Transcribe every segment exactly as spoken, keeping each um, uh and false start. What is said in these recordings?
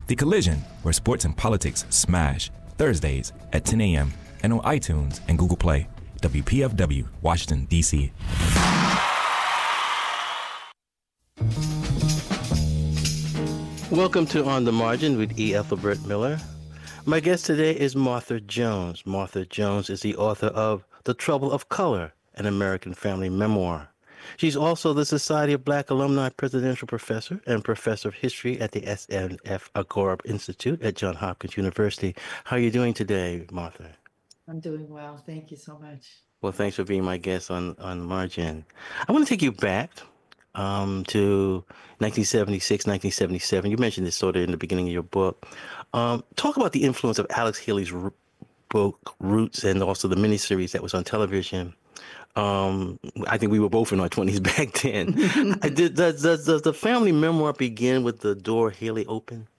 The Collision, where sports and politics smash. Thursdays at ten a.m. and on iTunes and Google Play. W P F W, Washington, D C Welcome to On the Margin with E. Ethelbert Miller. My guest today is Martha Jones. Martha Jones is the author of The Trouble of Color, an American Family Memoir. She's also the Society of Black Alumni Presidential Professor and Professor of History at the S N F Agora Institute at Johns Hopkins University. How are you doing today, Martha? I'm doing well. Thank you so much. Well, thanks for being my guest on, on Margin. I want to take you back um, to nineteen seventy-six, nineteen seventy-seven. You mentioned this sort of in the beginning of your book. Um, talk about the influence of Alex Haley's book, Roots, and also the miniseries that was on television. Um, I think we were both in our twenties back then. Did, does, does, does the family memoir begin with the door Haley opened?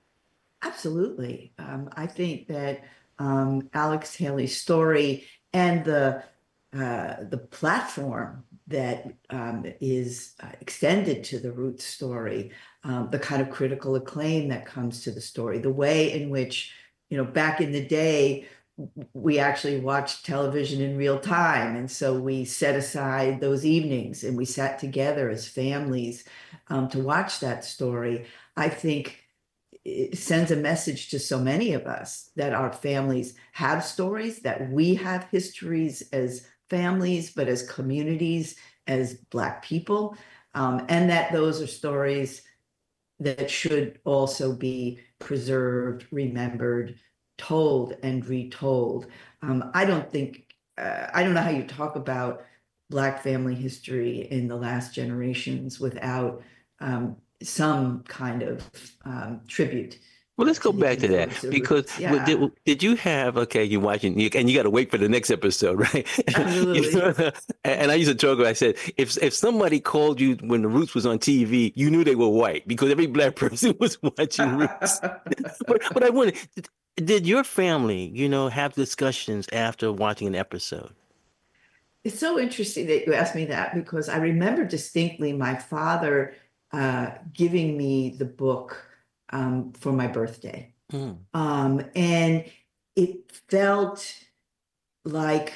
Absolutely. Um, I think that um, Alex Haley's story and the uh, the platform that um, is uh, extended to the Roots story, um, the kind of critical acclaim that comes to the story, the way in which, you know, back in the day, we actually watched television in real time. And so we set aside those evenings and we sat together as families um, to watch that story. I think it sends a message to so many of us that our families have stories, that we have histories as families, but as communities, as Black people, um, and that those are stories that should also be preserved, remembered, told and retold. Um, I don't think, uh, I don't know how you talk about Black family history in the last generations without um, some kind of um, tribute. Well, let's go back to that because yeah. did, did you have, okay, you're watching, you, and you got to wait for the next episode, right? Absolutely. You know, and I used to joke, I said, if if somebody called you when the Roots was on T V, you knew they were white because every Black person was watching Roots. but, but I wonder, did, did your family, you know, have discussions after watching an episode? It's so interesting that you asked me that because I remember distinctly my father uh, giving me the book um, for my birthday. Mm. Um, and it felt like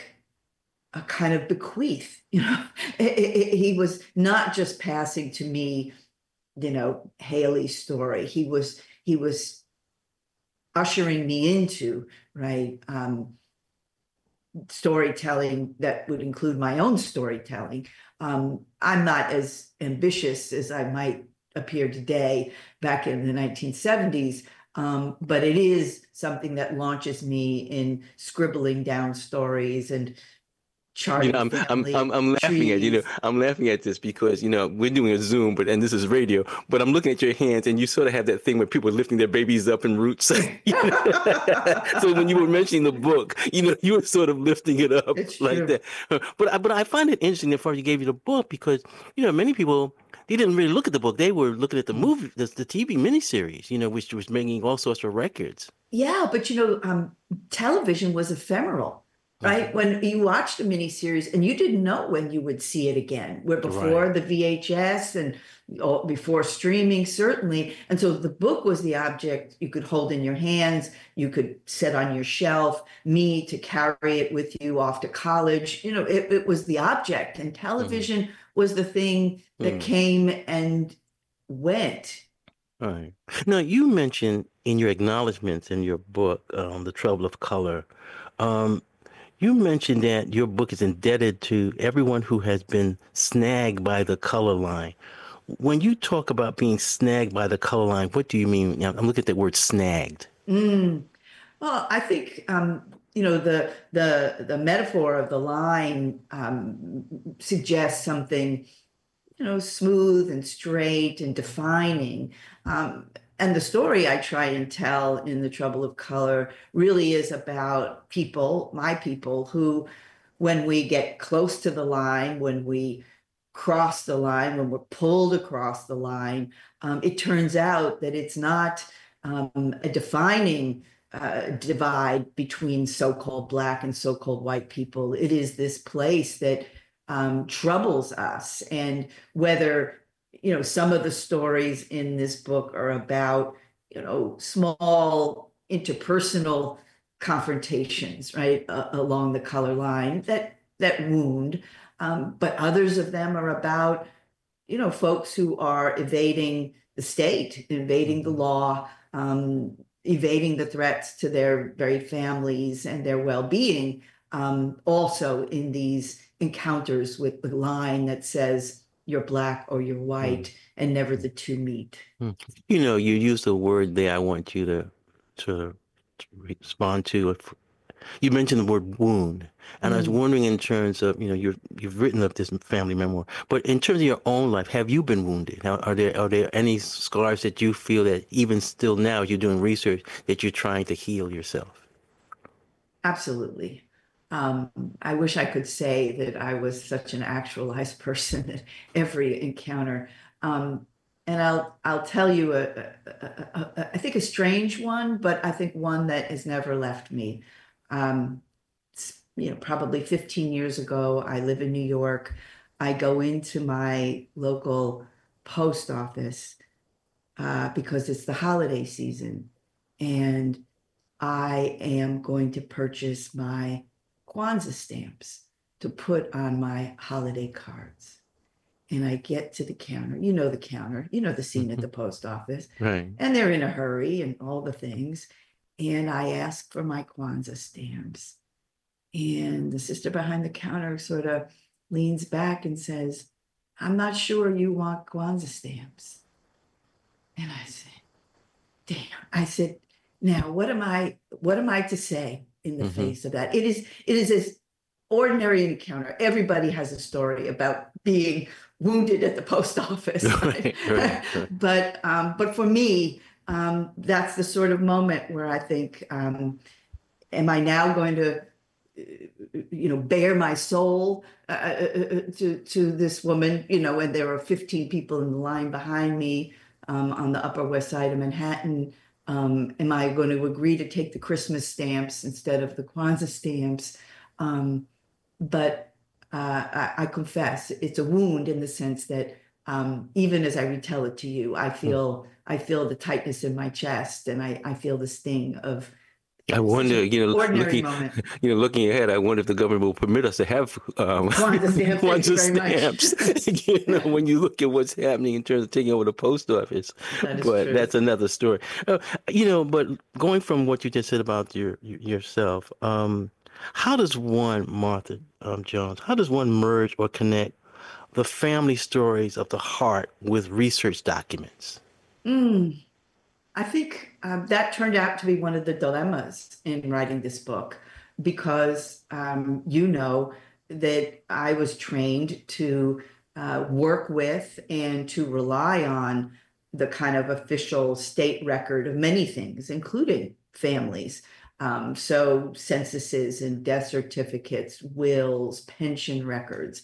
a kind of bequeath, you know, it, it, he was not just passing to me, you know, Haley's story. He was, he was ushering me into, right, um, storytelling that would include my own storytelling. Um, I'm not as ambitious as I might appear today back in the nineteen seventies, um, but it is something that launches me in scribbling down stories and charting. You know, I'm, I'm, I'm, I'm laughing at, you know, I'm laughing at this because, you know, we're doing a Zoom, but, and this is radio, but I'm looking at your hands and you sort of have that thing where people are lifting their babies up in Roots. So when you were mentioning the book, you know, you were sort of lifting it up it's like true. that. But I, but I find it interesting before you gave you the book because, you know, many people, they didn't really look at the book. They were looking at the movie, the, the T V miniseries, you know, which was making all sorts of records. Yeah, but, you know, um, television was ephemeral. Right. When you watched a miniseries and you didn't know when you would see it again, where before right. the V H S and before streaming, certainly. And so the book was the object you could hold in your hands. You could set on your shelf, me to carry it with you off to college. You know, it, it was the object, and television mm-hmm. was the thing that mm. came and went. All right. Now, you mentioned in your acknowledgments in your book, um, The Trouble of Color, um, you mentioned that your book is indebted to everyone who has been snagged by the color line. When you talk about being snagged by the color line, what do you mean? Now, I'm looking at the word snagged. Mm. Well, I think, um, you know, the, the, the metaphor of the line um, suggests something, you know, smooth and straight and defining. Um, And the story I try and tell in The Trouble of Color really is about people, my people, who, when we get close to the line, when we cross the line, when we're pulled across the line, um, it turns out that it's not um, a defining uh, divide between so-called Black and so-called white people. It is this place that um, troubles us. And whether you know, some of the stories in this book are about you know, small interpersonal confrontations, right, uh, along the color line that that wound. Um, but others of them are about, you know, folks who are evading the state, evading the law, um, evading the threats to their very families and their well-being, um, also in these encounters with the line that says you're black or you're white, mm. and never the two meet. Mm. You know, you used a word there I want you to to, to respond to. You mentioned the word wound, and mm. I was wondering in terms of, you know, you've you've written up this family memoir, but in terms of your own life, have you been wounded? Now, are there are there any scars that you feel that even still now, as you're doing research, that you're trying to heal yourself? Absolutely. Um, I wish I could say that I was such an actualized person at every encounter. Um, and I'll I'll tell you a, a, a, a I think a strange one, but I think one that has never left me. Um, you know, probably fifteen years ago, I live in New York. I go into my local post office uh, because it's the holiday season, and I am going to purchase my Kwanzaa stamps to put on my holiday cards. And I get to the counter, you know, the counter, you know, the scene at the post office, right? And they're in a hurry and all the things. And I ask for my Kwanzaa stamps. And the sister behind the counter sort of leans back and says, I'm not sure you want Kwanzaa stamps. And I said, damn. I said, now what am I, what am I to say in the mm-hmm. face of that? It is, it is this ordinary encounter. Everybody has a story about being wounded at the post office. Right? Right, right. but, um, but for me, um, that's the sort of moment where I think, um, am I now going to, you know, bare my soul uh, to to this woman, you know, and there were fifteen people in the line behind me um, on the Upper West Side of Manhattan. Um, am I going to agree to take the Christmas stamps instead of the Kwanzaa stamps? Um, but uh, I, I confess, it's a wound in the sense that um, even as I retell it to you, I feel I feel the tightness in my chest, and I, I feel the sting of. I wonder, you know, looking, moment. you know, looking ahead, I wonder if the government will permit us to have um, Kwanzaa stamps. stamps. you know, when you look at what's happening in terms of taking over the post office, that but true. That's another story. Uh, you know, but going from what you just said about your yourself, um, how does one, Martha um, Jones, how does one merge or connect the family stories of the heart with research documents? Mm. I think um, that turned out to be one of the dilemmas in writing this book, because um, you know that I was trained to uh, work with and to rely on the kind of official state record of many things, including families. Um, so censuses and death certificates, wills, pension records.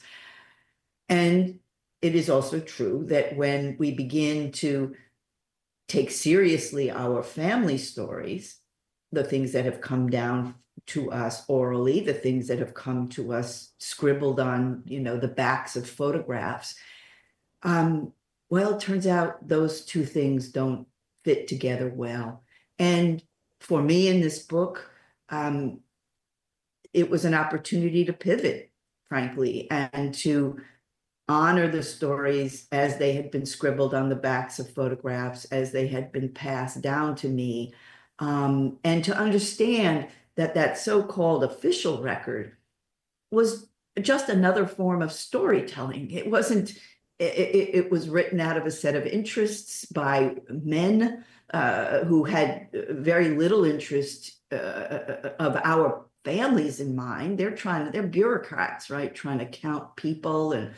And it is also true that when we begin to take seriously our family stories, the things that have come down to us orally, the things that have come to us scribbled on, you know, the backs of photographs. Um, well, it turns out those two things don't fit together well. And for me in this book, um, it was an opportunity to pivot, frankly, and to honor the stories as they had been scribbled on the backs of photographs, as they had been passed down to me, um, and to understand that that so-called official record was just another form of storytelling. It wasn't, it, it, it was written out of a set of interests by men uh, who had very little interest uh, of our families in mind. They're trying to, they're bureaucrats, right? Trying to count people and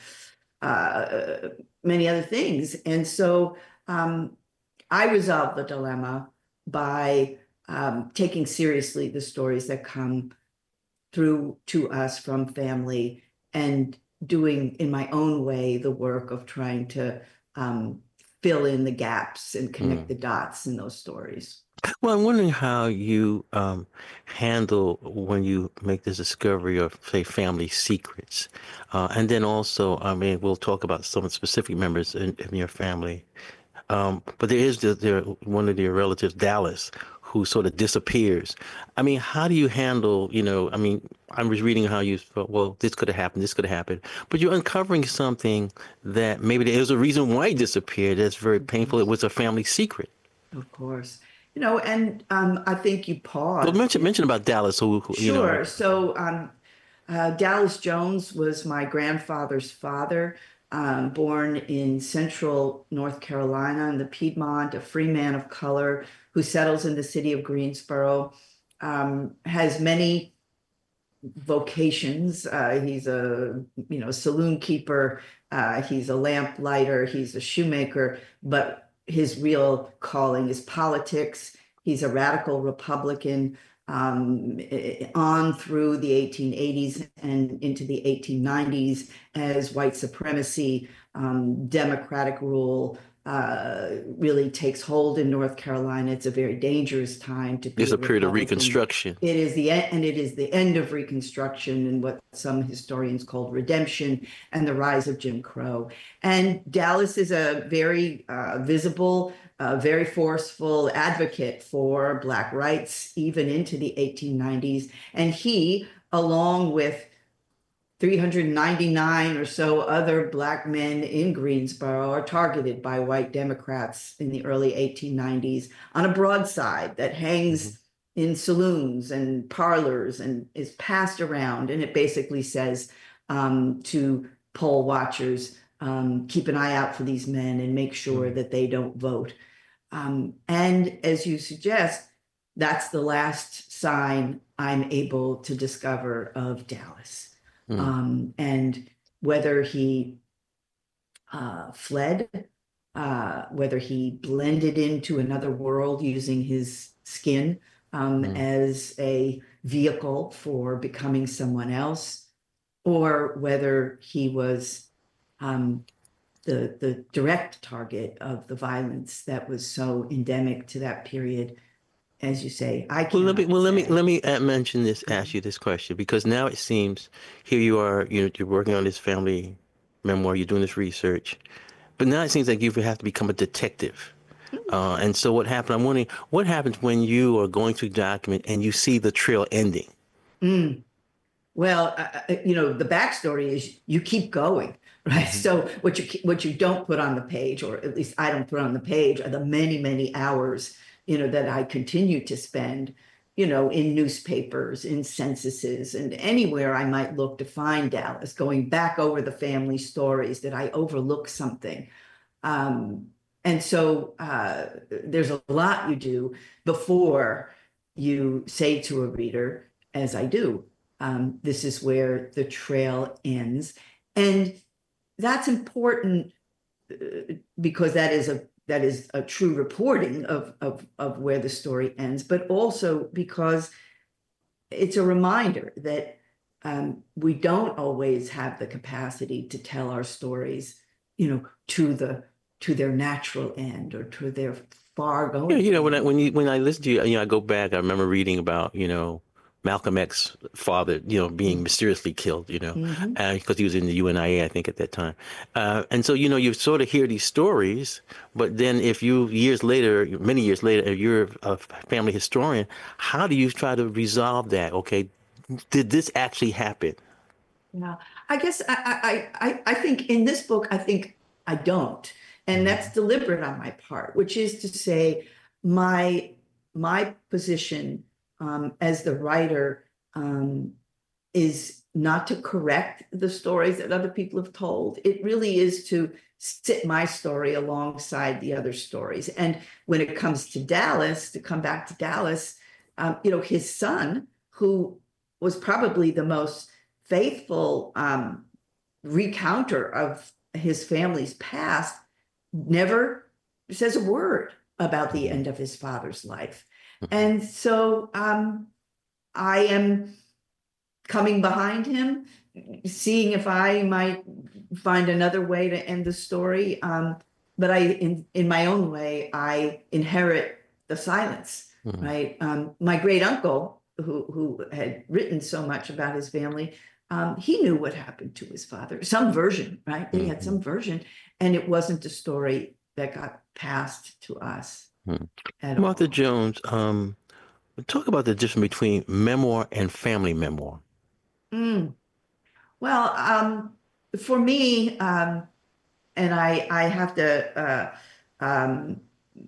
uh, many other things. And so um, I resolved the dilemma by um, taking seriously the stories that come through to us from family, and doing in my own way the work of trying to um, fill in the gaps and connect mm. the dots in those stories. Well, I'm wondering how you um, handle when you make this discovery of, say, family secrets. Uh, and then also, I mean, we'll talk about some specific members in, in your family Um, but there is the, there one of their relatives, Dallas, who sort of disappears. I mean, how do you handle, you know, I mean, I was reading how you felt, well, this could have happened, this could have happened, but you're uncovering something that maybe there's a reason why he disappeared. That's very painful. It was a family secret. Of course. You know, and um, I think you Well, paused. mention mention about Dallas, who, who you know. Sure. So um, uh, Dallas Jones was my grandfather's father, um, born in central North Carolina in the Piedmont, a free man of color who settles in the city of Greensboro, um, has many vocations. Uh, he's a, you know, saloon keeper. Uh, he's a lamp lighter. He's a shoemaker, but his real calling is politics. He's a radical Republican um, on through the eighteen eighties and into the eighteen nineties as white supremacy, um, Democratic rule uh, really takes hold in North Carolina. It's a very dangerous time to be It's a period of Republican. Reconstruction. It is the end, and it is the end of Reconstruction and what some historians called redemption and the rise of Jim Crow. And Dallas is a very uh, visible, uh, very forceful advocate for Black rights, even into the eighteen nineties. And he, along with three hundred ninety-nine or so other Black men in Greensboro, are targeted by white Democrats in the early eighteen nineties on a broadside that hangs mm-hmm. in saloons and parlors and is passed around. And it basically says um, to poll watchers, um, keep an eye out for these men and make sure mm-hmm. that they don't vote. Um, and as you suggest, that's the last sign I'm able to discover of Dallas. Mm. Um, and whether he uh, fled, uh, whether he blended into another world using his skin um, mm. as a vehicle for becoming someone else, or whether he was um, the, the direct target of the violence that was so endemic to that period. As you say, I can't. Well, let me well let me let me mention this. Ask you this question, because now it seems here you are. You know, you're working on this family memoir. You're doing this research, but now it seems like you have to become a detective. Uh, and so what happened? I'm wondering what happens when you are going through the document and you see the trail ending. Mm. Well, uh, you know, the backstory is you keep going, right? Mm-hmm. So what you what you don't put on the page, or at least I don't put on the page, are the many many hours, you know, that I continue to spend, you know, in newspapers, in censuses, and anywhere I might look to find Dallas, going back over the family stories. Did I overlook something? Um, and so uh, there's a lot you do before you say to a reader, as I do, um, this is where the trail ends. And that's important uh, because that is a that is a true reporting of, of, of where the story ends, but also because it's a reminder that um, we don't always have the capacity to tell our stories, you know, to the to their natural end or to their far going. Yeah, you know, when I when you when I listen to you, you know, I go back. I remember reading about, you know, Malcolm X's father, you know, being mysteriously killed, you know, because mm-hmm. uh, he was in the U N I A, I think, at that time. Uh, and so, you know, you sort of hear these stories, but then if you, years later, many years later, if you're a family historian, how do you try to resolve that? Okay, did this actually happen? No, I guess I, I, I, I think in this book, I think I don't. And that's deliberate on my part, which is to say my, my position Um, as the writer um, is not to correct the stories that other people have told. It really is to sit my story alongside the other stories. And when it comes to Dallas, to come back to Dallas, um, you know, his son, who was probably the most faithful um, recounter of his family's past, never says a word about the end of his father's life. And so um, I am coming behind him, seeing if I might find another way to end the story. Um, but I, in, in my own way, I inherit the silence, mm-hmm. right? Um, my great uncle, who, who had written so much about his family, um, he knew what happened to his father, some version, right? Mm-hmm. He had some version, and it wasn't a story that got passed to us Hmm. at Martha all. Jones, um, talk about the difference between memoir and family memoir. Mm. Well, um, for me, um, and I, I have to uh, um,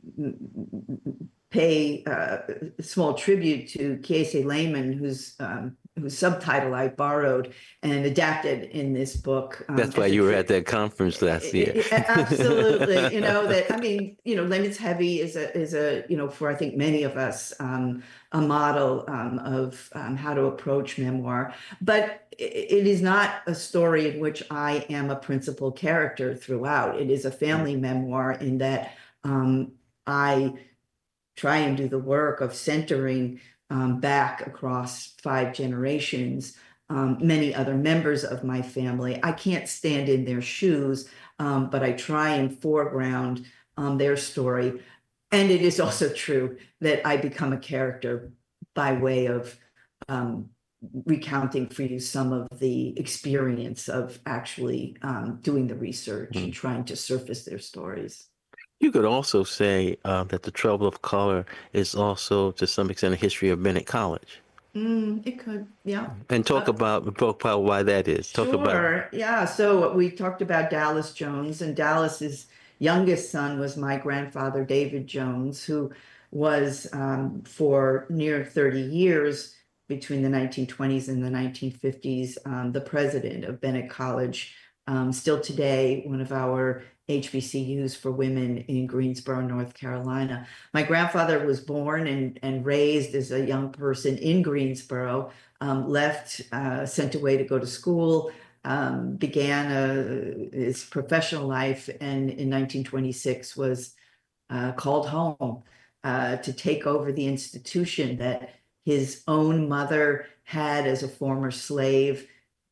pay uh, small tribute to Kiese Layman, whose um, whose subtitle I borrowed and adapted in this book. Um, That's why as a you were tri- at that conference last year. Absolutely, you know that. I mean, you know, Layman's Heavy is a is a you know for I think many of us um, a model um, of um, how to approach memoir, but it is not a story in which I am a principal character throughout. It is a family memoir in that um, I try and do the work of centering um, back across five generations, um, many other members of my family. I can't stand in their shoes, um, but I try and foreground um, their story. And it is also true that I become a character by way of um, recounting for you some of the experience of actually um, doing the research and trying to surface their stories. You could also say uh, that The Trouble of Color is also, to some extent, a history of Bennett College. Mm, it could, yeah. And talk Uh, about talk about why that is. Talk about. sure, yeah. So we talked about Dallas Jones, and Dallas's youngest son was my grandfather, David Jones, who was um, for near thirty years between the nineteen twenties and the nineteen fifties, um, the president of Bennett College. Um, still today, one of our H B C Us for women in Greensboro, North Carolina. My grandfather was born and, and raised as a young person in Greensboro, um, left, uh, sent away to go to school, um, began a, his professional life, and in nineteen twenty-six was uh, called home uh, to take over the institution that his own mother had as a former slave,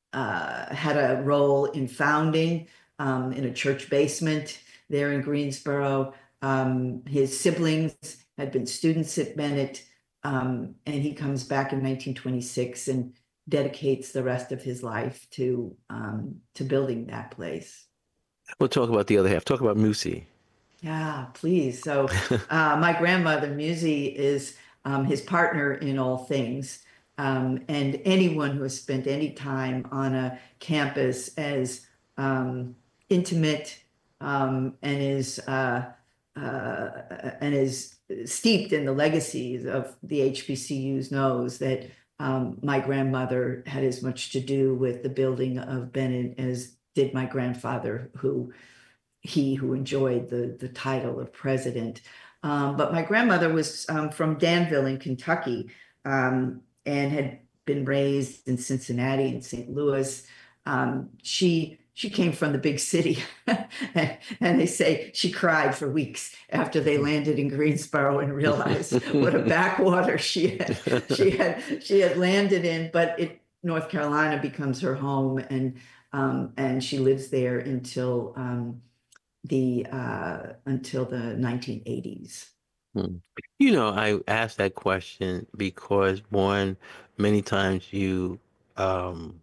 uh, had a role in founding um, in a church basement there in Greensboro. Um, his siblings had been students at Bennett, um, and he comes back in nineteen twenty-six and dedicates the rest of his life to um, to building that place. We'll talk about the other half. Talk about Musi. Yeah, please. So, uh, my grandmother, Musi, is um, his partner in all things. Um, and anyone who has spent any time on a campus as um, intimate um, and is uh, uh, and is steeped in the legacies of the H B C Us knows that um, my grandmother had as much to do with the building of Bennett as did my grandfather, who he who enjoyed the, the title of president. Um, but my grandmother was um, from Danville in Kentucky, um, and had been raised in Cincinnati and Saint Louis. Um, she she came from the big city, and, and they say she cried for weeks after they landed in Greensboro and realized what a backwater she had she had she had landed in. But it North Carolina becomes her home, and um, and she lives there until um, the uh, until the nineteen eighties. Hmm. You know, I asked that question because one, many times you um,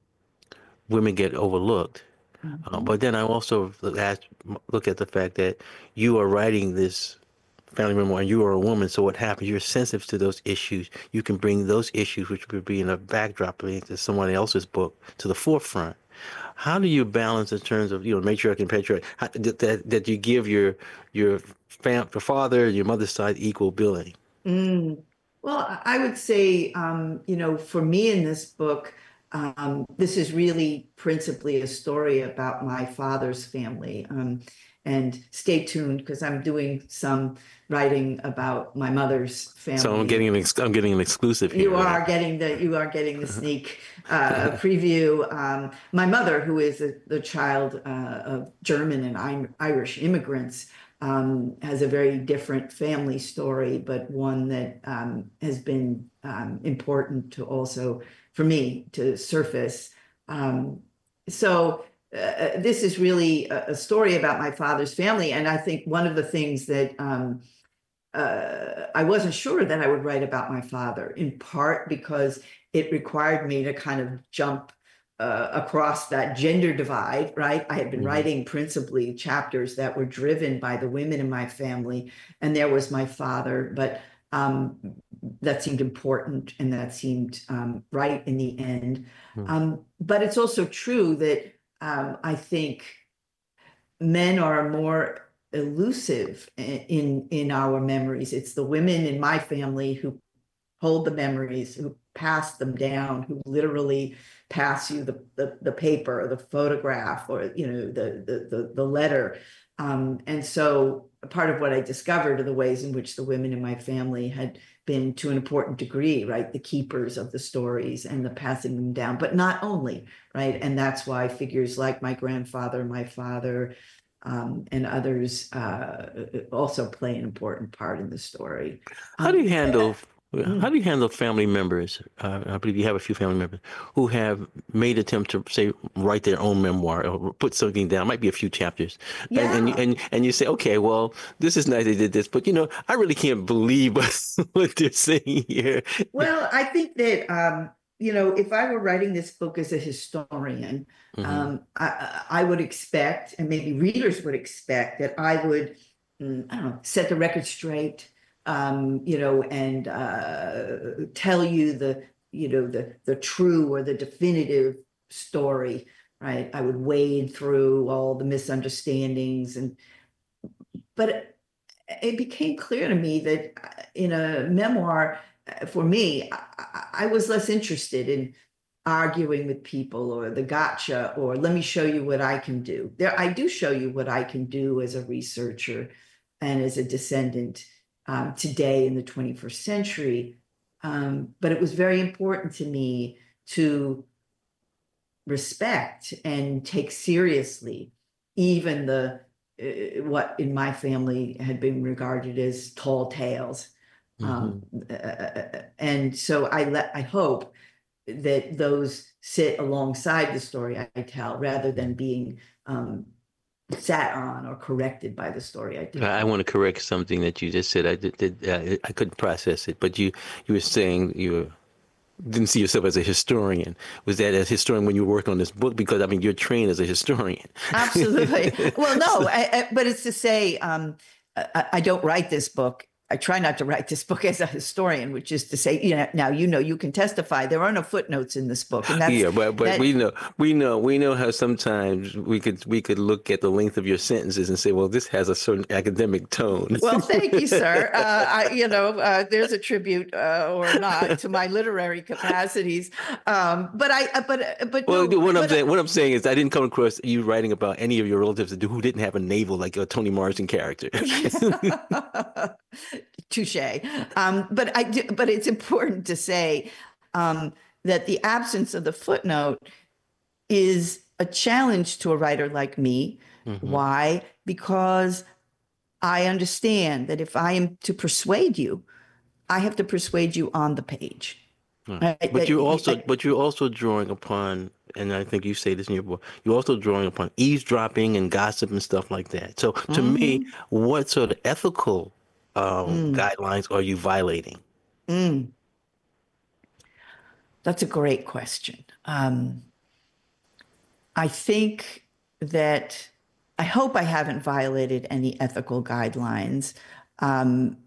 women get overlooked. Uh, Mhm. but then I also ask, look at the fact that you are writing this family memoir and you are a woman. So what happens? You're sensitive to those issues. You can bring those issues, which would be in a backdrop into someone else's book, to the forefront. How do you balance in terms of, you know, matriarch and patriarch, how, that, that you give your your fam, your father and your mother's side equal billing? Mm. Well, I I would say, um, you know, for me in this book, um, this is really principally a story about my father's family. Um, and stay tuned because I'm doing some writing about my mother's So I'm getting family. an ex I'm getting an exclusive here, You right? are getting the you are getting the sneak uh, preview. Um, my mother, who is a, the child uh, of German and I Irish immigrants, um, has a very different family story, but one that um, has been um, important to also for me to surface. Um, so uh, this is really a, a story about my father's family, and I think one of the things that um, uh, I wasn't sure that I would write about my father, in part because it required me to kind of jump uh, across that gender divide, right? I had been Mhm. writing principally chapters that were driven by the women in my family, and there was my father, but um, that seemed important and that seemed um, right in the end. Mhm. Um, but it's also true that um, I think men are more elusive in in our memories. It's the women in my family who hold the memories, who pass them down, who literally pass you the the, the paper or the photograph or you know the the the, the letter. Um, and so part of what I discovered are the ways in which the women in my family had been to an important degree, right, the keepers of the stories and the passing them down, but not only, right? And that's why figures like my grandfather, my father, um, and others uh, also play an important part in the story. How do you Um, handle mm. how do you handle family members? Uh, I believe you have a few family members who have made attempt to say write their own memoir or put something down. Might be a few chapters, and and you, Yeah. and and you say, okay, well, this is nice they did this, but you know, I really can't believe what they're saying here. Well, I think that um, you know, if I were writing this book as a historian, Mm-hmm. um, I, I would expect, and maybe readers would expect, that I would, mm, I don't know, set the record straight, um, you know, and uh, tell you the, you know, the the true or the definitive story, right? I would wade through all the misunderstandings, and but it became clear to me that uh, in a memoir, uh, for me, I, I was less interested in arguing with people or the gotcha or let me show you what I can do. There, I do show you what I can do as a researcher and as a descendant um, today in the twenty-first century. Um, but it was very important to me to respect and take seriously even the uh, what in my family had been regarded as tall tales. Um, uh, and so I let I hope that those sit alongside the story I tell rather than being um, sat on or corrected by the story I tell. I want to correct something that you just said. I did, did uh, I couldn't process it, but you you were saying you were didn't see yourself as a historian. Was that as historian when you were working on this book? Because I mean, you're trained as a historian. Absolutely. Well, no, I, I, but it's to say, um, I, I don't write this book. I try not to write this book as a historian, which is to say, you know, now you know you can testify. There are no footnotes in this book, and that's yeah, but but that, we know we know we know how sometimes we could we could look at the length of your sentences and say, well, this has a certain academic tone. Well, thank you, sir. Uh, I, you know, uh, there's a tribute uh, or not to my literary capacities. Um, but I, uh, but but Well, no, what I'm but, saying, what I'm saying is, I didn't come across you writing about any of your relatives who didn't have a navel like a Toni Morrison character. Touche. Um, but I do, but it's important to say um, that the absence of the footnote is a challenge to a writer like me. Mm-hmm. Why? Because I understand that if I am to persuade you, I have to persuade you on the page. Hmm. Right? But you're also, I, but you're also drawing upon, and I think you say this in your book, you're also drawing upon eavesdropping and gossip and stuff like that. So, to mm-hmm. me, what sort of ethical um, mm. guidelines are you violating? Mm. That's a great question. Um, I think that I hope I haven't violated any ethical guidelines. Um,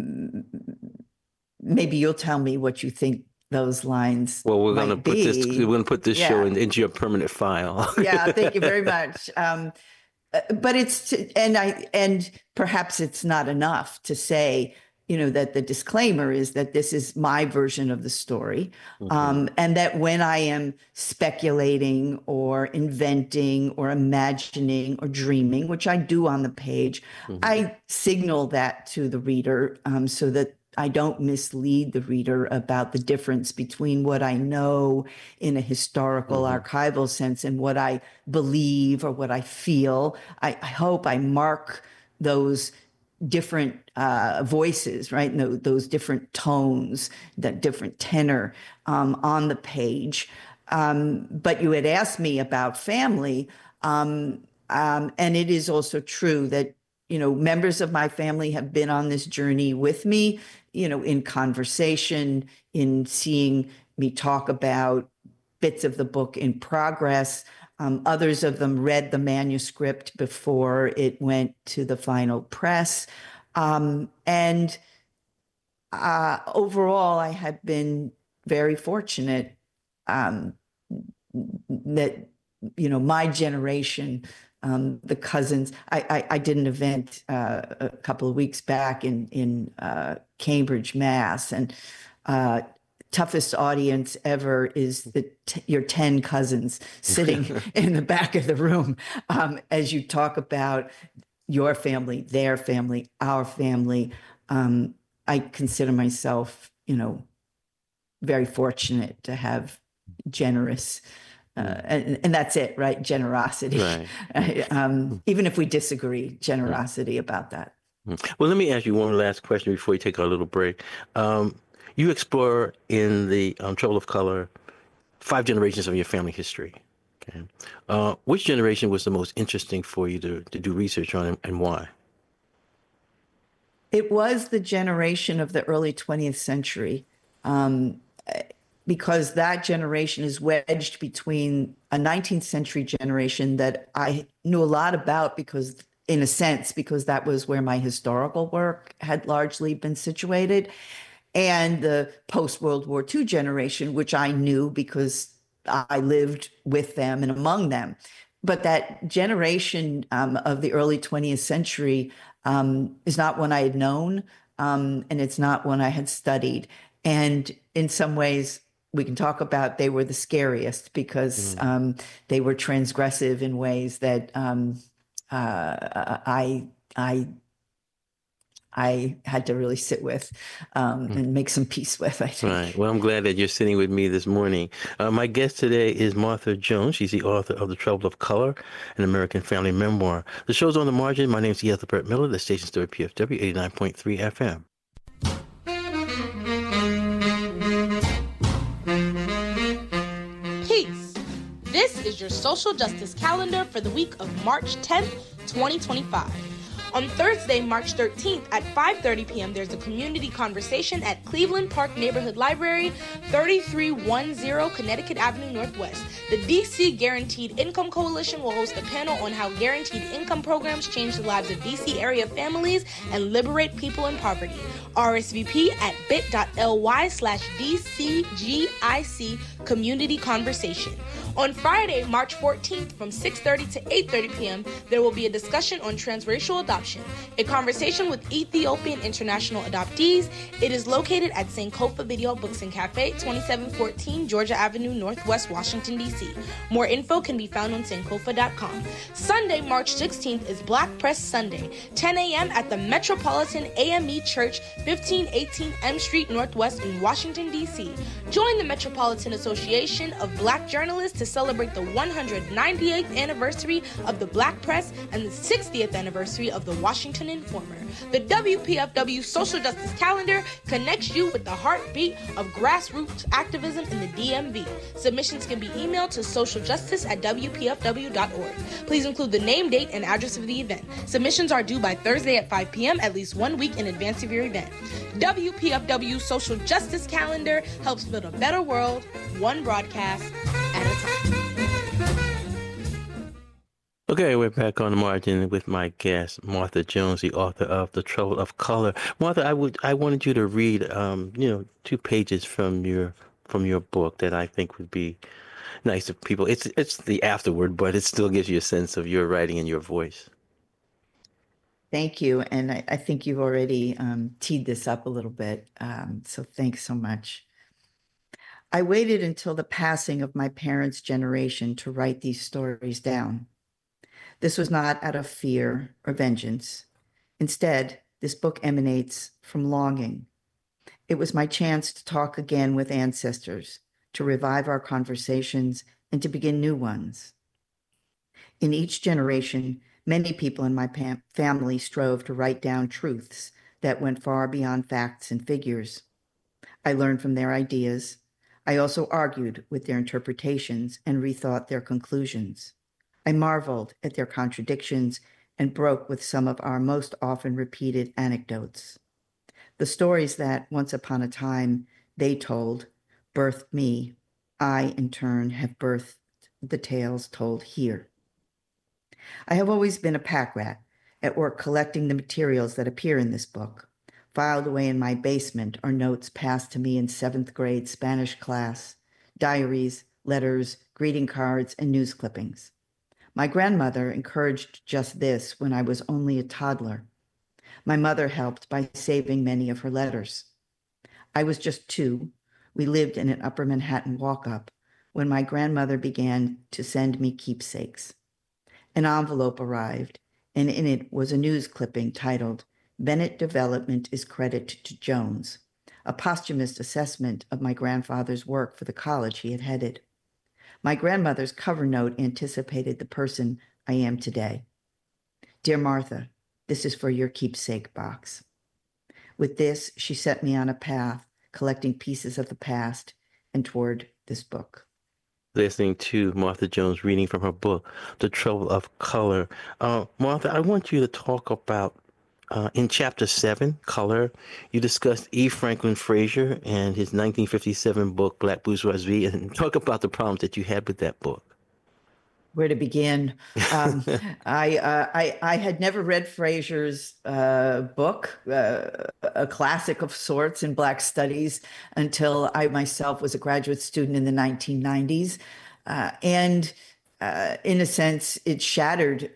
maybe you'll tell me what you think those lines well we're going to put be. this we're going to put this yeah. show in, into your permanent file. Yeah, thank you very much. Um but it's to, and I and perhaps it's not enough to say, you know, that the disclaimer is that this is my version of the story. Mm-hmm. um and that when I am speculating or inventing or imagining or dreaming, which I do on the page, mm-hmm. I signal that to the reader um so that I don't mislead the reader about the difference between what I know in a historical mm-hmm. archival sense and what I believe or what I feel. I, I hope I mark those different uh, voices, right? No, those different tones, that different tenor um, on the page. Um, but you had asked me about family. Um, um, and it is also true that, you know, members of my family have been on this journey with me, you know, in conversation, in seeing me talk about bits of the book in progress. Um, others of them read the manuscript before it went to the final press. Um, and uh, overall, I have been very fortunate um, that, you know, my generation, um, the cousins, I, I, I did an event uh, a couple of weeks back in, in uh, Cambridge, Mass, and uh, toughest audience ever is the t- your ten cousins sitting in the back of the room um, as you talk about your family, their family, our family. Um, I consider myself, you know, very fortunate to have generous, uh, and, and that's it, right? Generosity. Right. um, even if we disagree, generosity about that. Well, let me ask you one last question before we take our little break. Um, you explore in the um, Trouble of Color five generations of your family history. Okay. Uh, which generation was the most interesting for you to, to do research on, and, and why? It was the generation of the early twentieth century, um, because that generation is wedged between a nineteenth century generation that I knew a lot about because, in a sense, because that was where my historical work had largely been situated, and the post-World War Two generation, which I knew because I lived with them and among them. But that generation um, of the early twentieth century um, is not one I had known, um, and it's not one I had studied. And in some ways, we can talk about they were the scariest because mm. um, they were transgressive in ways that um, uh, I I I had to really sit with um, and make some peace with, I think. Right. Well, I'm glad that you're sitting with me this morning. Uh, my guest today is Martha Jones. She's the author of The Trouble of Color, an American family memoir. The show's On the Margin. My name's Ethelbert Miller. The station's W P F W eighty-nine point three F M. Peace. This is your social justice calendar for the week of March tenth, twenty twenty-five. On Thursday, March thirteenth at five thirty p.m., there's a community conversation at Cleveland Park Neighborhood Library, thirty-three ten Connecticut Avenue Northwest. The D C Guaranteed Income Coalition will host a panel on how guaranteed income programs change the lives of D C area families and liberate people in poverty. R S V P at bit.ly slash DCGIC Community Conversation. On Friday, March fourteenth from six thirty to eight thirty p.m., there will be a discussion on transracial adoption, a conversation with Ethiopian international adoptees. It is located at Sankofa Video Books and Cafe, twenty-seven fourteen Georgia Avenue, Northwest Washington, D C. More info can be found on sankofa dot com. Sunday, March sixteenth is Black Press Sunday, ten a.m. at the Metropolitan A M E Church, fifteen eighteen M Street Northwest in Washington, D C. Join the Metropolitan Association of Black Journalists to celebrate the one hundred ninety-eighth anniversary of the Black Press and the sixtieth anniversary of the Washington Informer. The W P F W Social Justice Calendar connects you with the heartbeat of grassroots activism in the D M V. Submissions can be emailed to socialjustice at w p f w dot org. Please include the name, date, and address of the event. Submissions are due by Thursday at five p.m., at least one week in advance of your event. W P F W Social Justice Calendar helps build a better world, one broadcast at a time. Okay, we're back on the margin with my guest, Martha Jones, the author of The Trouble of Color. Martha, I would I wanted you to read, um, you know, two pages from your from your book that I think would be nice to people. It's it's the afterword, but it still gives you a sense of your writing and your voice. Thank you, and I, I think you've already um, teed this up a little bit. Um, so thanks so much. I waited until the passing of my parents' generation to write these stories down. This was not out of fear or vengeance. Instead, this book emanates from longing. It was my chance to talk again with ancestors, to revive our conversations, and to begin new ones. In each generation, many people in my pam- family strove to write down truths that went far beyond facts and figures. I learned from their ideas. I also argued with their interpretations and rethought their conclusions. I marveled at their contradictions and broke with some of our most often repeated anecdotes. The stories that, once upon a time, they told birthed me. I, in turn, have birthed the tales told here. I have always been a pack rat, at work collecting the materials that appear in this book. Filed away in my basement are notes passed to me in seventh grade Spanish class, diaries, letters, greeting cards, and news clippings. My grandmother encouraged just this when I was only a toddler. My mother helped by saving many of her letters. I was just two. We lived in an Upper Manhattan walk-up when my grandmother began to send me keepsakes. An envelope arrived, and in it was a news clipping titled, Bennett Development is Credit to Jones, a posthumous assessment of my grandfather's work for the college he had headed. My grandmother's cover note anticipated the person I am today. Dear Martha, this is for your keepsake box. With this, she set me on a path, collecting pieces of the past and toward this book. Listening to Martha Jones reading from her book, The Trouble of Color. Uh, Martha, I want you to talk about, uh, in chapter seven, Color, you discussed E. Franklin Frazier and his nineteen fifty-seven book, Black Bourgeoisie, and talk about the problems that you had with that book. Where to begin? Um, I, uh, I I had never read Frazier's uh, book, uh, a classic of sorts in Black Studies, until I myself was a graduate student in the nineteen nineties, uh, and uh, in a sense, it shattered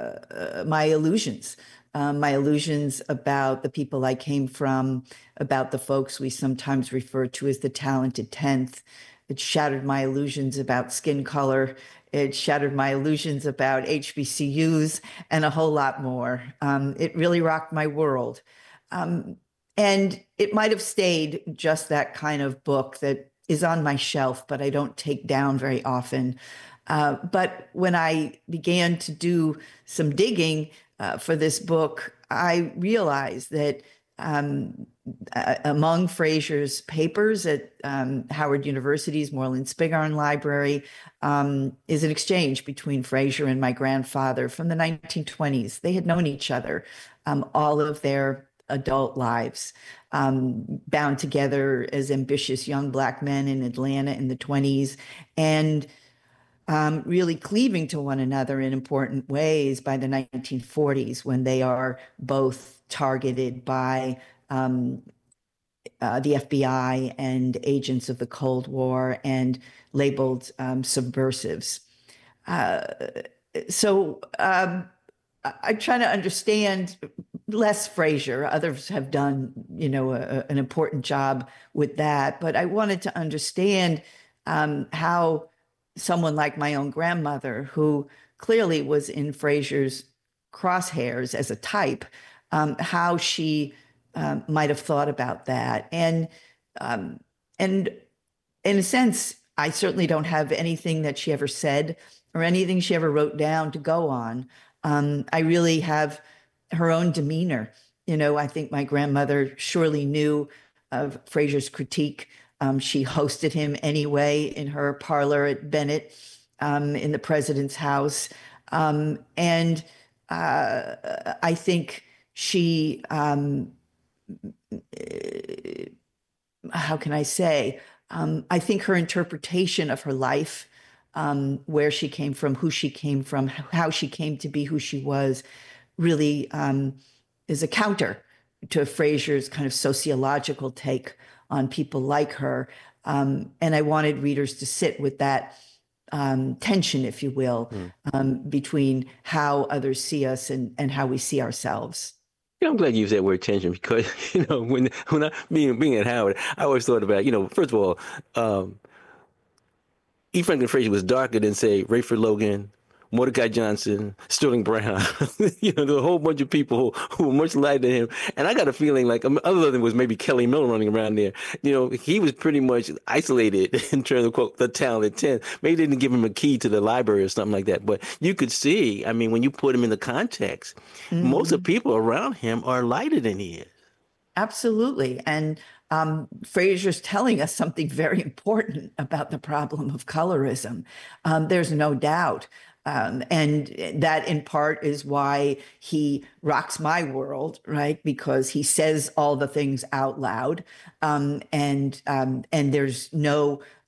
uh, my illusions. Um, my illusions about the people I came from, about the folks we sometimes refer to as the talented tenth. It shattered my illusions about skin color. It shattered my illusions about H B C Us and a whole lot more. Um, it really rocked my world. Um, and it might have stayed just that kind of book that is on my shelf, but I don't take down very often. Uh, but when I began to do some digging uh, for this book, I realized that um, uh, among Frazier's papers at um, Howard University's Moreland Spigarn Library um, is an exchange between Frazier and my grandfather from the nineteen twenties. They had known each other um, all of their adult lives, um, bound together as ambitious young Black men in Atlanta in the twenties, and Um, really cleaving to one another in important ways by the nineteen forties, when they are both targeted by um, uh, the F B I and agents of the Cold War and labeled um, subversives. Uh, so um, I, I'm trying to understand less Frazier. Others have done, you know, a, an important job with that. But I wanted to understand um, how someone like my own grandmother, who clearly was in Frazier's crosshairs as a type, um, how she um, might have thought about that. And, um, and in a sense, I certainly don't have anything that she ever said or anything she ever wrote down to go on. Um, I really have her own demeanor. You know, I think my grandmother surely knew of Frazier's critique. Um, she hosted him anyway in her parlor at Bennett um, in the president's house. Um, and uh, I think she, um, how can I say, um, I think her interpretation of her life, um, where she came from, who she came from, how she came to be who she was, really um, is a counter to Frazier's kind of sociological take on people like her. Um, and I wanted readers to sit with that um, tension, if you will, mm. um, between how others see us and, and how we see ourselves. Yeah, I'm glad you used that word tension, because, you know, when when I being being at Howard, I always thought about, you know, first of all, um, E. Franklin Frazier was darker than, say, Rayford Logan, Mordecai Johnson, Sterling Brown. You know, there were a whole bunch of people who, who were much lighter than him. And I got a feeling like, um, other than was maybe Kelly Miller running around there, you know, he was pretty much isolated in terms of, quote, the talented ten. Maybe they didn't give him a key to the library or something like that. But you could see, I mean, when you put him in the context, mm-hmm. most of the people around him are lighter than he is. Absolutely. And um, Frazier's telling us something very important about the problem of colorism. Um, there's no doubt. Um, and that in part is why he rocks my world, right? Because he says all the things out loud. Um, and um, and there's no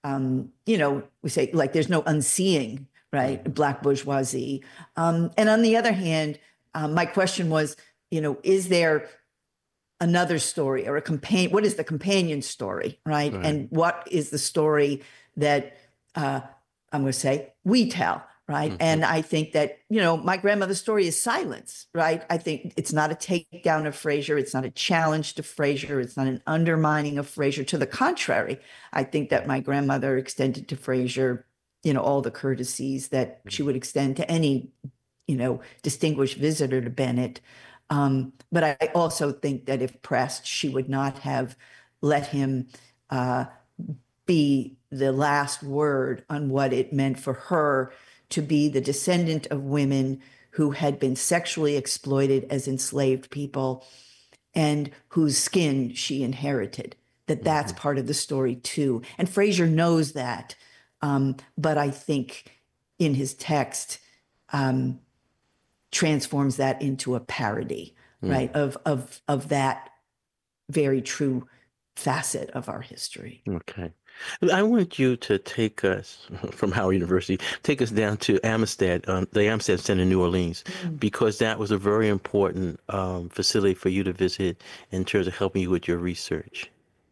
um, you know, we say like there's no unseeing, right? Black bourgeoisie. Um, and on the other hand, um, my question was, you know, is there another story or a companion? What is the companion story, right? Right. And what is the story that uh, I'm going to say we tell, right? Mhm. And I think that, you know, my grandmother's story is silence, right? I think it's not a takedown of Fraser. It's not a challenge to Fraser. It's not an undermining of Fraser. To the contrary, I think that my grandmother extended to Fraser, you know, all the courtesies that she would extend to any, you know, distinguished visitor to Bennett. Um, but I also think that if pressed, she would not have let him uh, be the last word on what it meant for her to be the descendant of women who had been sexually exploited as enslaved people and whose skin she inherited, that that's Mhm. part of the story too. And Fraser knows that. Um, but I think in his text, um, transforms that into a parody, Mm. right, of of of that very true facet of our history. Okay. I want you to take us from Howard University, take us down to Amistad, um, the Amistad Center in New Orleans, Mm. because that was a very important um, facility for you to visit in terms of helping you with your research.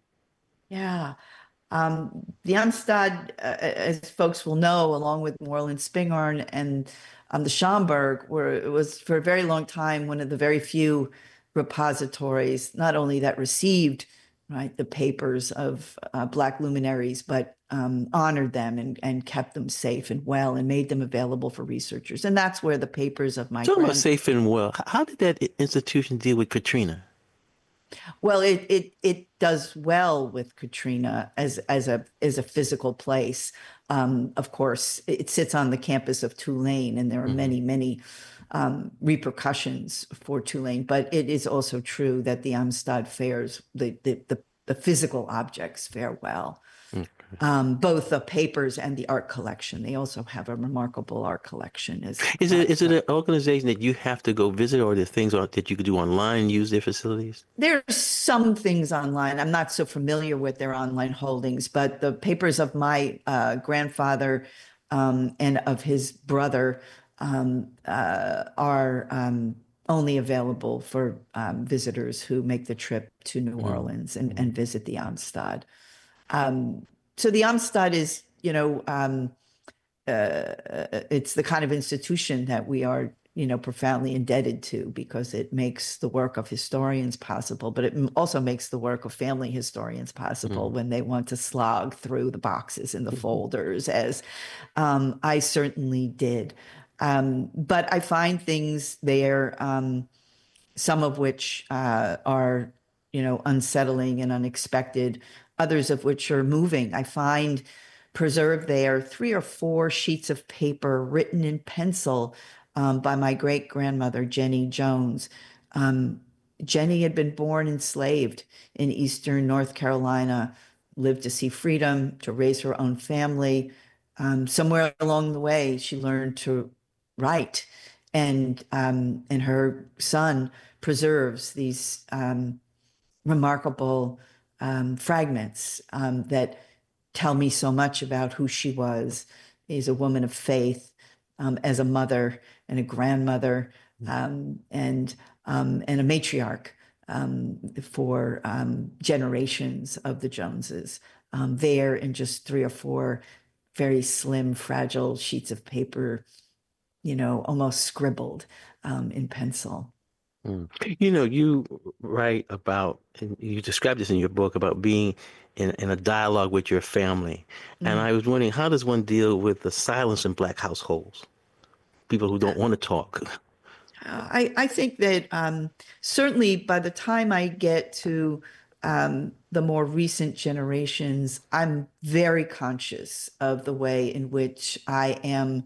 Yeah. Um, the Amistad, uh, as folks will know, along with New Orleans Spingarn and um, the Schomburg, were it was for a very long time one of the very few repositories, not only that received right the papers of uh, Black luminaries, but um, honored them and, and kept them safe and well and made them available for researchers. And that's where the papers of my Talking about grand safe and well, h- how did that i- institution deal with Katrina? Well, it it it does well with Katrina as as a as a physical place. Um, of course, it sits on the campus of Tulane, and there are Mhm. many many um, repercussions for Tulane. But it is also true that the Amistad fairs the the the, the physical objects fare well. Okay. Um, both the papers and the art collection. They also have a remarkable art collection. As Is it is it an organization that you have to go visit, or are there things on- that you could do online and use their facilities? There's some things online. I'm not so familiar with their online holdings, but the papers of my uh, grandfather um, and of his brother um, uh, are um, only available for um, visitors who make the trip to New Mhm. Orleans and, and visit the Amistad. Um, so the Amistad is, you know, um, uh, it's the kind of institution that we are, you know, profoundly indebted to because it makes the work of historians possible, but it also makes the work of family historians possible Mhm. when they want to slog through the boxes and the Mhm. folders, as um, I certainly did. Um, but I find things there, um, some of which uh, are, you know, unsettling and unexpected, others of which are moving. I find preserved there three or four sheets of paper written in pencil um, by my great grandmother, Jenny Jones. Um, Jenny had been born enslaved in Eastern North Carolina, lived to see freedom, to raise her own family. Um, somewhere along the way, she learned to write, and um, and her son preserves these um, remarkable um, fragments um, that tell me so much about who she was as a woman of faith, um, as a mother and a grandmother, um, and um, and a matriarch um, for um, generations of the Joneses. Um, there in just three or four very slim, fragile sheets of paper, you know, almost scribbled um, in pencil. Mm. You know, you write about, and you describe this in your book about being in, in a dialogue with your family. And Mm. I was wondering, how does one deal with the silence in Black households? People who don't want to talk. I, I think that um, certainly by the time I get to um, the more recent generations, I'm very conscious of the way in which I am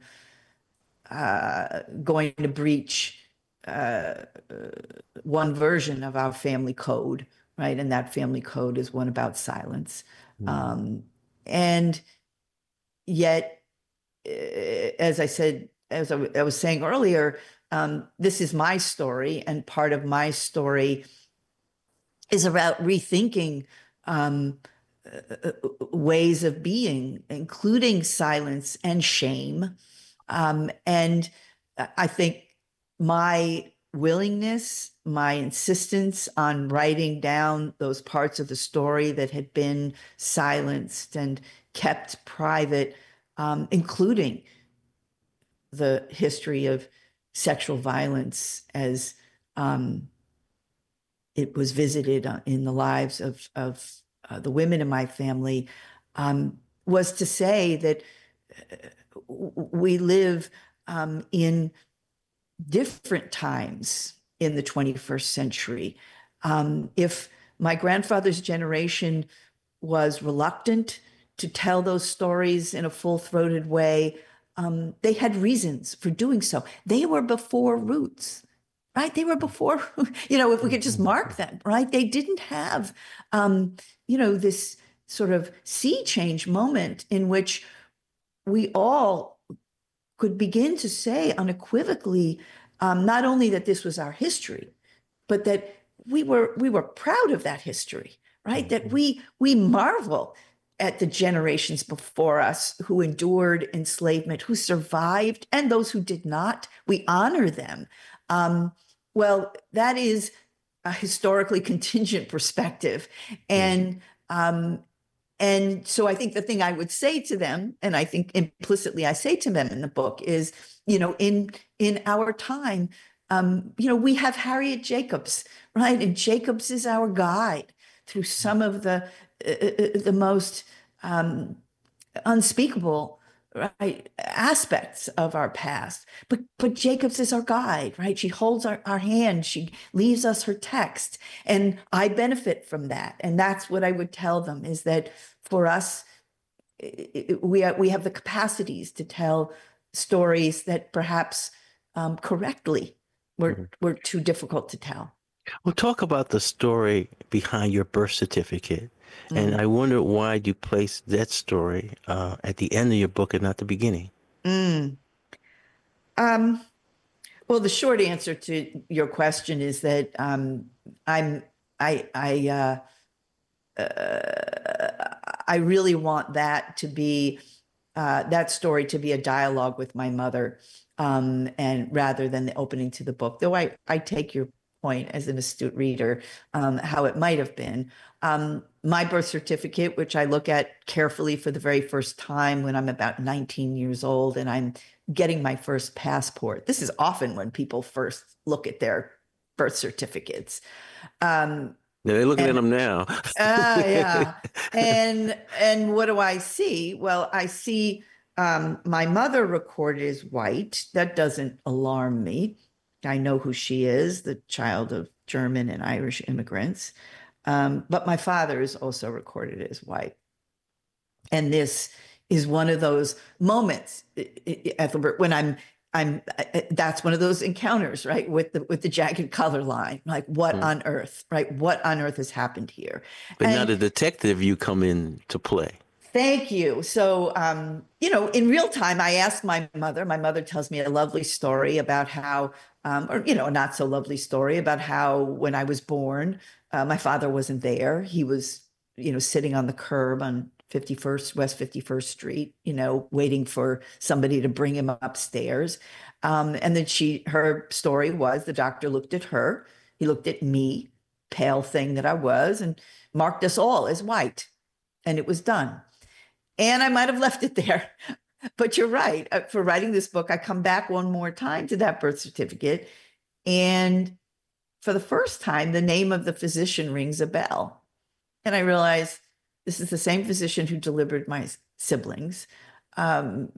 uh, going to breach uh, one version of our family code, right? And that family code is one about silence. Mm. Um, and yet, uh, as I said, as I, I was saying earlier, um, this is my story, and part of my story is about rethinking um, uh, ways of being, including silence and shame. Um, and I think my willingness, my insistence on writing down those parts of the story that had been silenced and kept private, um, including the history of sexual violence as um, it was visited in the lives of, of uh, the women in my family, um, was to say that we live um, in different times in the twenty-first century. Um, if my grandfather's generation was reluctant to tell those stories in a full-throated way, um, they had reasons for doing so. They were before Roots, right? They were before, you know, if we could just mark them, right? They didn't have, um, you know, this sort of sea change moment in which we all could begin to say unequivocally, um, not only that this was our history, but that we were we were proud of that history, right? Mm-hmm. That we we marvel at the generations before us who endured enslavement, who survived, and those who did not. We honor them. Um, well, that is a historically contingent perspective, and um, and so I think the thing I would say to them, and I think implicitly I say to them in the book, is, you know, in in our time, um, you know, we have Harriet Jacobs, right? And Jacobs is our guide through some of the uh, the most um, unspeakable, right, aspects of our past. But but Jacobs is our guide, right? She holds our, our hand. She leaves us her text. And I benefit from that. And that's what I would tell them, is that for us, we, are, we have the capacities to tell stories that perhaps um, correctly were, mm-hmm. were too difficult to tell. Well, talk about the story behind your birth certificate. Mm. And I wonder why you placed that story uh, at the end of your book and not the beginning. Mm. Um, well, the short answer to your question is that um, I'm I I uh, uh, I really want that to be uh, that story to be a dialogue with my mother, um, and rather than the opening to the book. Though I I take your point as an astute reader, um, how it might have been. Um, my birth certificate, which I look at carefully for the very first time when I'm about nineteen years old and I'm getting my first passport. This is often when people first look at their birth certificates. Um, yeah, they're looking and, at them now. Ah, uh, yeah. And and what do I see? Well, I see um, my mother recorded as white. That doesn't alarm me. I know who she is, the child of German and Irish immigrants. Um, but my father is also recorded as white. And this is one of those moments, Ethelbert, when I'm, I'm, that's one of those encounters, right? With the, with the jagged color line, like what mm. on earth, right? What on earth has happened here? But and, now the detective, you come in to play. Thank you. So, um, you know, in real time, I asked my mother, my mother tells me a lovely story about how, um, or, you know, a not so lovely story about how when I was born, uh, my father wasn't there. He was, you know, sitting on the curb on fifty-first, West fifty-first Street, you know, waiting for somebody to bring him upstairs. Um, and then she, her story was the doctor looked at her, he looked at me, pale thing that I was, and marked us all as white. And it was done. And I might have left it there. But you're right. For writing this book, I come back one more time to that birth certificate. And for the first time, the name of the physician rings a bell. And I realize this is the same physician who delivered my siblings. Um,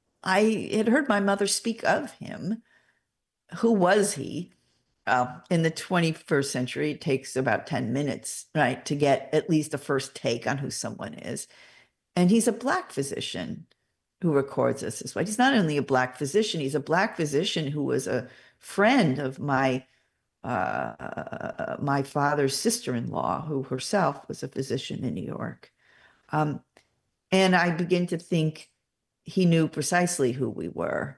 I had heard my mother speak of him. Who was he? Well, in the twenty-first century, it takes about ten minutes, right, to get at least a first take on who someone is. And he's a Black physician who records us as white. He's not only a Black physician, he's a Black physician who was a friend of my uh, my father's sister-in-law, who herself was a physician in New York. Um, and I begin to think he knew precisely who we were.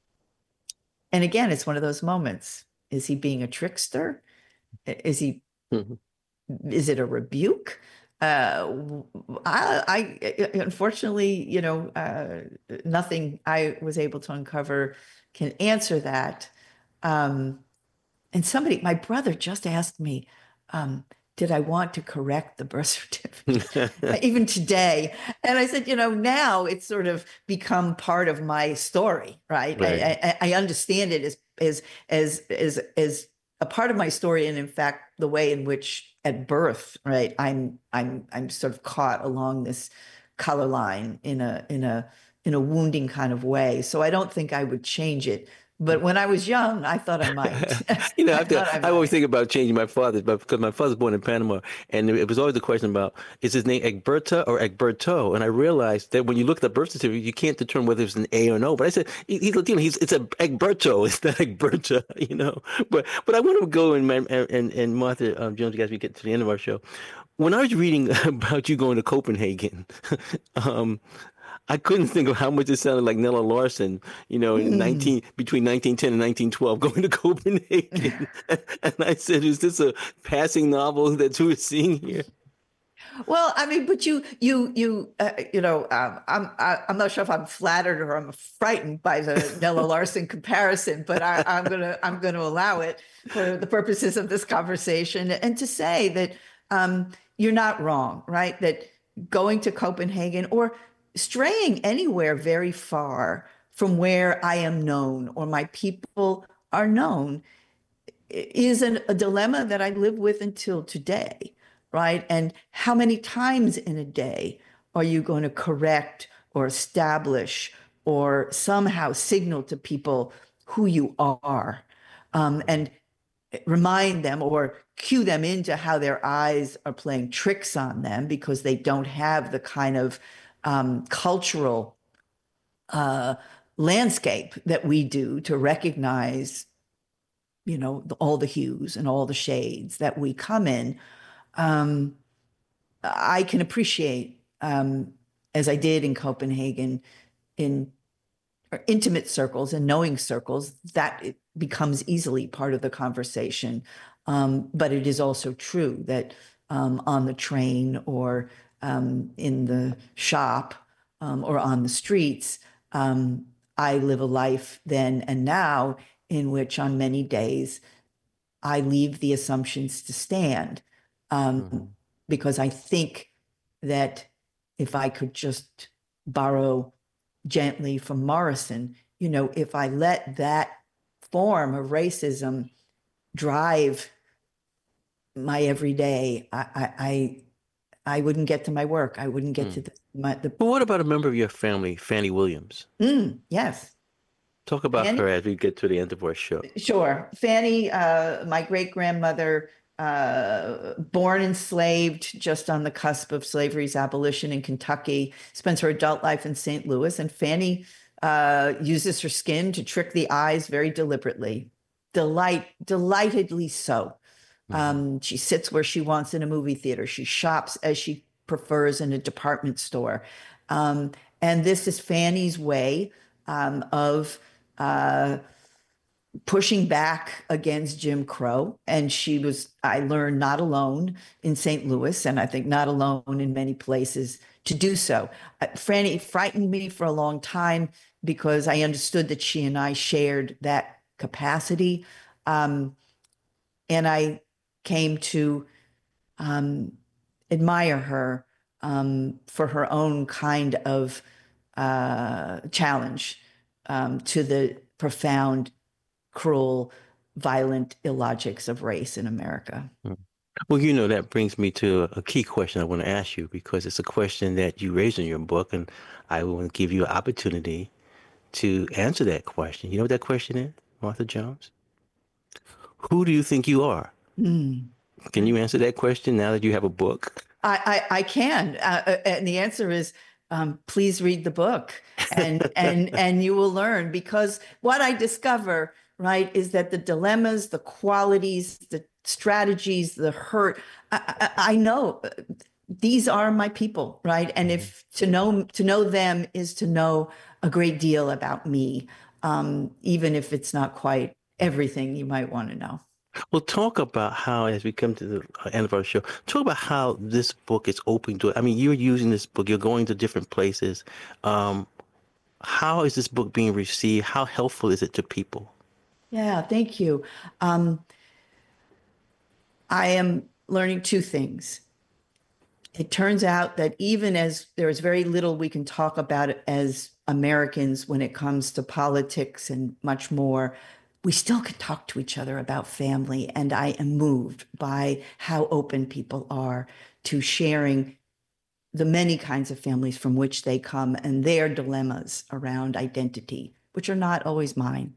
And again, it's one of those moments. Is he being a trickster? Is he, mm-hmm. is it a rebuke? uh, I, I unfortunately, you know, uh, nothing I was able to uncover can answer that. Um, and somebody, my brother just asked me, um, did I want to correct the birth certificate even today? And I said, you know, now it's sort of become part of my story, right? Right. I, I, I understand it as, as, as, as, as a part of my story. And in fact, the way in which at birth, right, I'm, I'm, I'm sort of caught along this color line in a, in a, in a wounding kind of way. So I don't think I would change it. But when I was young, I thought I might. You know, I, I thought I I, might. always think about changing my father's, but because my father's born in Panama, and it was always the question about, is his name Egberta or Egberto? And I realized that when you look at the birth certificate, you can't determine whether it's an A or an O. But I said, he, he's Latino, he's it's a Egberto, it's not Egberta, you know. But but I want to go and and and Martha um, Jones, as we get to the end of our show. When I was reading about you going to Copenhagen, um, I couldn't think of how much it sounded like Nella Larson, you know, in Mm. nineteen between nineteen ten and nineteen twelve, going to Copenhagen. And I said, "Is this a passing novel that you were seeing here?" Well, I mean, but you, you, you, uh, you know, um, I'm, I, I'm not sure if I'm flattered or I'm frightened by the Nella Larson comparison, but I, I'm gonna, I'm gonna allow it for the purposes of this conversation, and to say that um, you're not wrong, right? That going to Copenhagen or straying anywhere very far from where I am known or my people are known is an, a dilemma that I live with until today, right? And how many times in a day are you going to correct or establish or somehow signal to people who you are, um, and remind them or cue them into how their eyes are playing tricks on them because they don't have the kind of um, cultural uh, landscape that we do to recognize, you know, the, all the hues and all the shades that we come in. Um, I can appreciate, um, as I did in Copenhagen, in intimate circles and knowing circles, that it becomes easily part of the conversation. Um, but it is also true that um, on the train or um, in the shop um, or on the streets, um, I live a life then and now in which on many days I leave the assumptions to stand, um, mm-hmm. because I think that if I could just borrow gently from Morrison, you know, if I let that form of racism drive my everyday, I, I, I, I wouldn't get to my work. I wouldn't get mm. to the, my, the. But what about a member of your family, Fannie Williams? Mm, yes. Talk about Fannie, her as we get to the end of our show. Sure. Fannie, uh, my great-grandmother, uh, born enslaved just on the cusp of slavery's abolition in Kentucky, spends her adult life in Saint Louis, and Fannie uh, uses her skin to trick the eyes very deliberately, delight, delightedly so. Mm-hmm. Um, she sits where she wants in a movie theater. She shops as she prefers in a department store. Um, and this is Fannie's way um, of uh, pushing back against Jim Crow. And she was, I learned, not alone in Saint Louis, and I think not alone in many places to do so. Uh, Fannie frightened me for a long time because I understood that she and I shared that capacity. Um, and I came to um, admire her um, for her own kind of uh, challenge um, to the profound, cruel, violent illogics of race in America. Well, you know, that brings me to a key question I want to ask you, because it's a question that you raised in your book, and I want to give you an opportunity to answer that question. You know what that question is, Martha Jones? Who do you think you are? Mm. Can you answer that question now that you have a book? I, I, I can. Uh, and the answer is, um, please read the book and, and, and you will learn, because what I discover, right, is that the dilemmas, the qualities, the strategies, the hurt, I, I, I know these are my people, right? And if to know, to know them is to know a great deal about me, um, even if it's not quite everything you might want to know. Well, talk about how, as we come to the uh, end of our show, talk about how this book is open to it. I mean, you're using this book, you're going to different places. Um, how is this book being received? How helpful is it to people? Yeah, thank you. Um, I am learning two things. It turns out that even as there is very little we can talk about as Americans when it comes to politics and much more, we still can talk to each other about family. And I am moved by how open people are to sharing the many kinds of families from which they come and their dilemmas around identity, which are not always mine.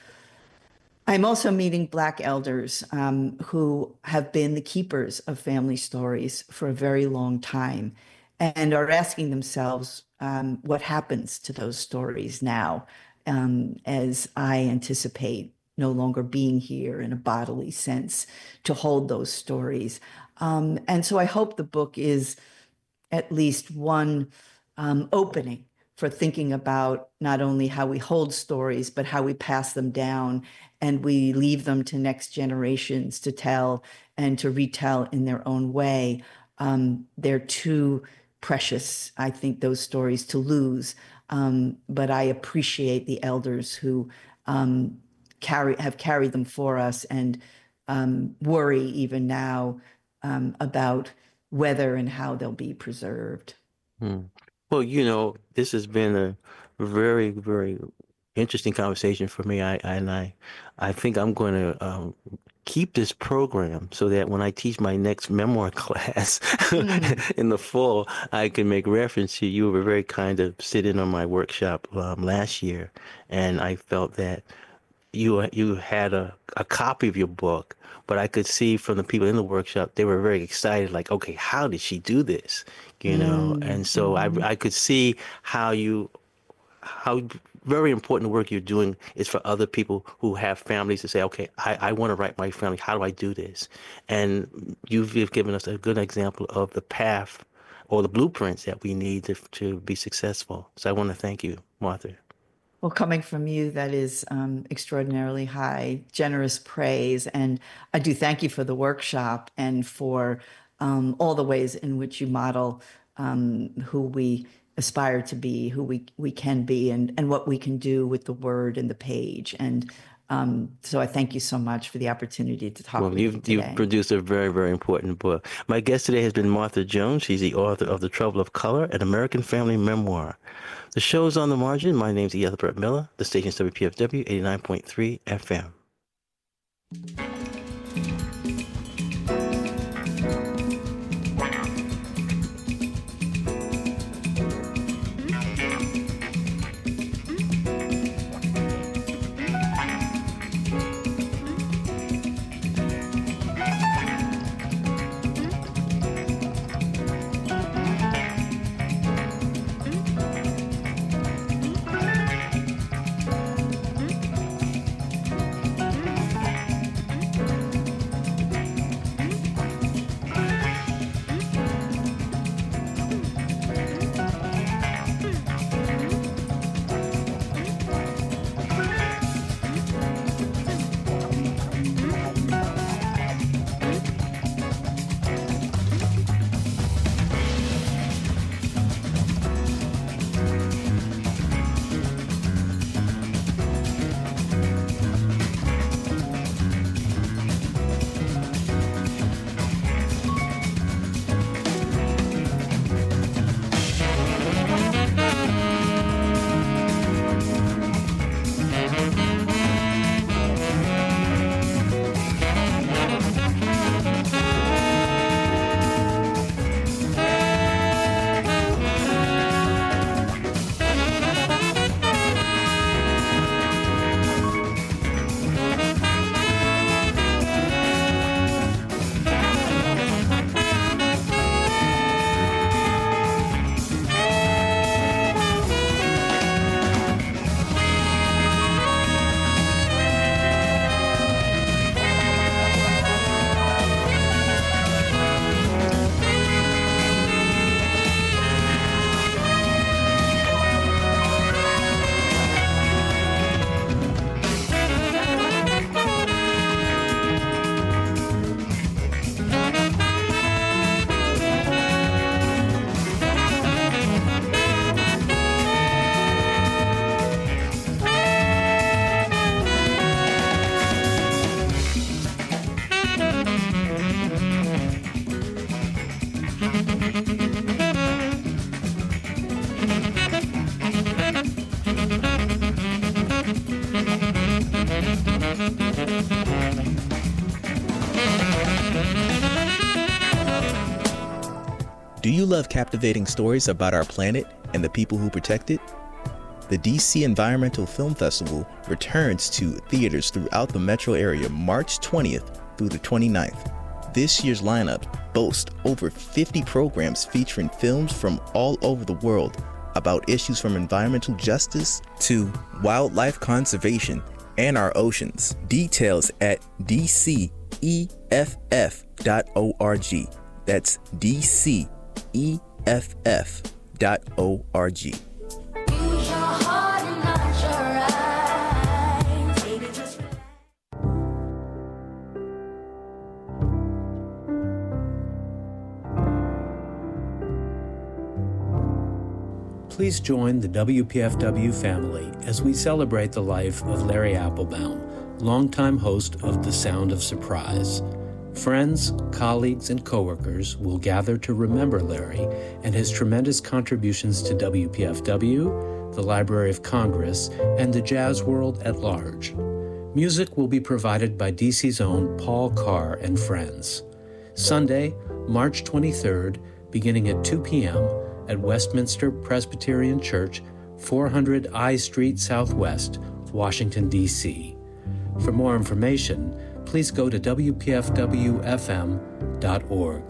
I'm also meeting Black elders um, who have been the keepers of family stories for a very long time and are asking themselves um, what happens to those stories now, um, as I anticipate no longer being here in a bodily sense to hold those stories. Um, and so I hope the book is at least one um, opening for thinking about not only how we hold stories, but how we pass them down and we leave them to next generations to tell and to retell in their own way. Um, they're too precious, I think, those stories to lose. Um, but I appreciate the elders who um, carry have carried them for us and um, worry even now um, about whether and how they'll be preserved. Hmm. Well, you know, this has been a very, very interesting conversation for me. I and I, I think I'm going to um, keep this program so that when I teach my next memoir class mm. in the fall, I can make reference to you. You were very kind to sit in on my workshop um, last year, and I felt that you you had a, a copy of your book, but I could see from the people in the workshop, they were very excited, like, okay, how did she do this? You know, mm, and so mm. I I could see how you, how very important the work you're doing is for other people who have families to say, okay, I, I want to write my family. How do I do this? And you've given us a good example of the path or the blueprints that we need to, to be successful. So I want to thank you, Martha. Well, coming from you, that is um, extraordinarily high, generous praise. And I do thank you for the workshop and for um, all the ways in which you model um, who we aspire to be, who we, we can be, and, and what we can do with the word and the page. And um, so I thank you so much for the opportunity to talk well, with you've, you today. You've produced a very, very important book. My guest today has been Martha Jones. She's the author of The Trouble of Color, an American Family Memoir. The show is On the Margin. My name is E. Ethelbert Miller. The station is W P F W eighty-nine point three F M. Do you love captivating stories about our planet and the people who protect it? The D C Environmental Film Festival returns to theaters throughout the metro area March twentieth through the twenty-ninth. This year's lineup boasts over fifty programs featuring films from all over the world about issues from environmental justice to wildlife conservation and our oceans. Details at d c e f f dot org. That's d c e f f dot org. Please join the W P F W family as we celebrate the life of Larry Applebaum, longtime host of The Sound of Surprise. Friends, colleagues, and coworkers will gather to remember Larry and his tremendous contributions to W P F W, the Library of Congress, and the jazz world at large. Music will be provided by D C's own Paul Carr and friends. Sunday, March twenty-third, beginning at two p.m., at Westminster Presbyterian Church, four hundred I Street Southwest, Washington, D C. For more information, please go to w p f w f m dot org.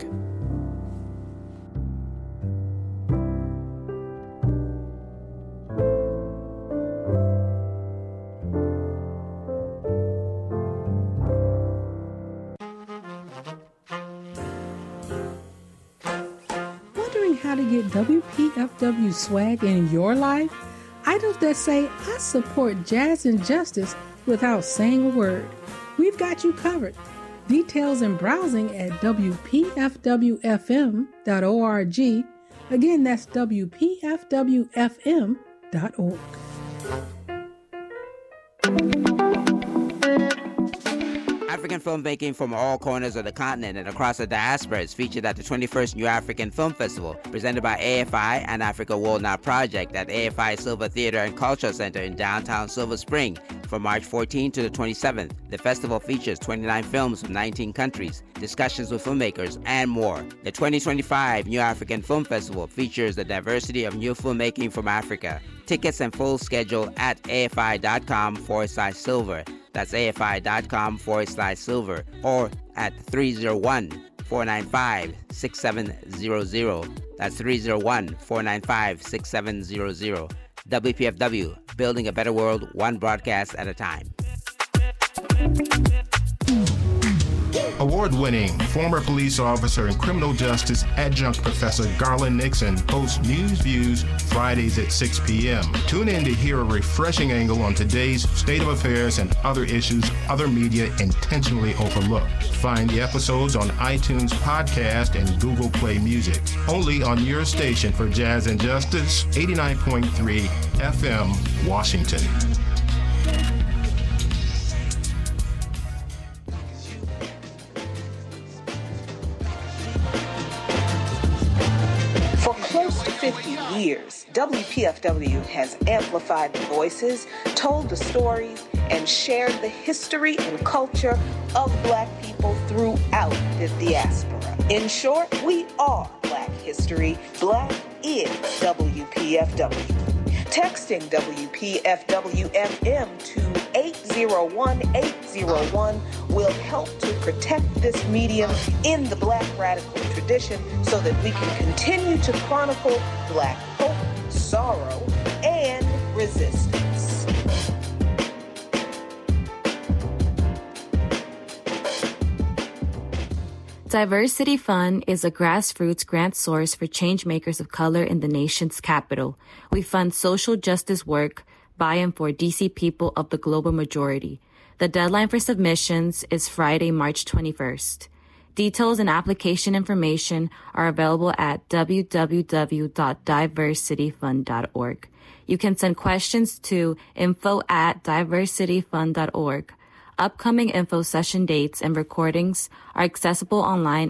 How to get W P F W swag in your life? Items that say, I support jazz and justice without saying a word. We've got you covered. Details and browsing at w p f w f m dot org. Again, that's w p f w f m dot org. African filmmaking from all corners of the continent and across the diaspora is featured at the twenty-first New African Film Festival, presented by A F I and Africa World Now Project at A F I Silver Theater and Cultural Center in downtown Silver Spring from March fourteenth to the twenty-seventh. The festival features twenty-nine films from nineteen countries, discussions with filmmakers, and more. The twenty twenty-five New African Film Festival features the diversity of new filmmaking from Africa. Tickets and full schedule at afi.com forward slash silver. That's afi.com forward slash silver or at three oh one, four nine five, six seven zero zero. That's three oh one, four nine five, six seven zero zero. W P F W, building a better world, one broadcast at a time. Award-winning former police officer and criminal justice adjunct professor Garland Nixon hosts News Views Fridays at six p.m. Tune in to hear a refreshing angle on today's state of affairs and other issues other media intentionally overlook. Find the episodes on iTunes Podcast and Google Play Music. Only on your station for Jazz and Justice, eighty-nine point three F M, Washington. fifty years, W P F W has amplified the voices, told the stories, and shared the history and culture of Black people throughout the diaspora. In short, we are Black history. Black is W P F W. Texting W P F W F M to eight zero one eight zero one will help to protect this medium in the Black radical tradition so that we can continue to chronicle Black hope, sorrow, and resistance. Diversity Fund is a grassroots grant source for changemakers of color in the nation's capital. We fund social justice work by and for D C people of the global majority. The deadline for submissions is Friday, March twenty-first. Details and application information are available at w w w dot diversity fund dot org. You can send questions to info at diversity fund dot org. Upcoming info session dates and recordings are accessible online